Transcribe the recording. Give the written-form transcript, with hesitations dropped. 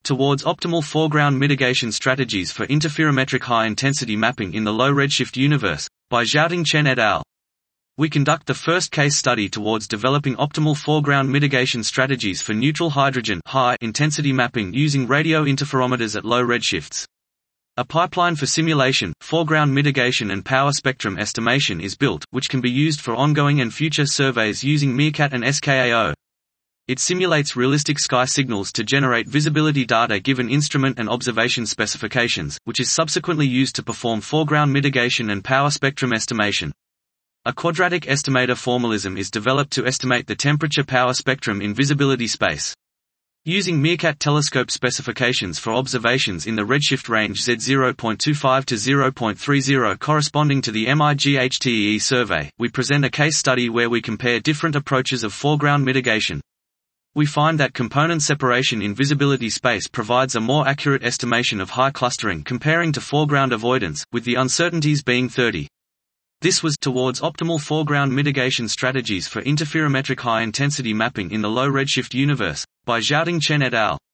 Towards Optimal Foreground Mitigation Strategies for Interferometric High-Intensity Mapping in the Low Redshift Universe, by Xiaoting Chen et al. We conduct the first case study towards developing optimal foreground mitigation strategies for neutral hydrogen high-intensity mapping using radio interferometers at low redshifts. A pipeline for simulation, foreground mitigation and power spectrum estimation is built, which can be used for ongoing and future surveys using MeerKAT and SKAO. It simulates realistic sky signals to generate visibility data given instrument and observation specifications, which is subsequently used to perform foreground mitigation and power spectrum estimation. A quadratic estimator formalism is developed to estimate the temperature power spectrum in visibility space. Using MeerKAT telescope specifications for observations in the redshift range Z0.25 to 0.30 corresponding to the MIGHTEE survey, we present a case study where we compare different approaches of foreground mitigation. We find that component separation in visibility space provides a more accurate estimation of high clustering comparing to foreground avoidance, with the uncertainties being 30. This was Towards Optimal Foreground Mitigation Strategies for Interferometric High-Intensity Mapping in the Low Redshift Universe, by Xiaoting Chen et al.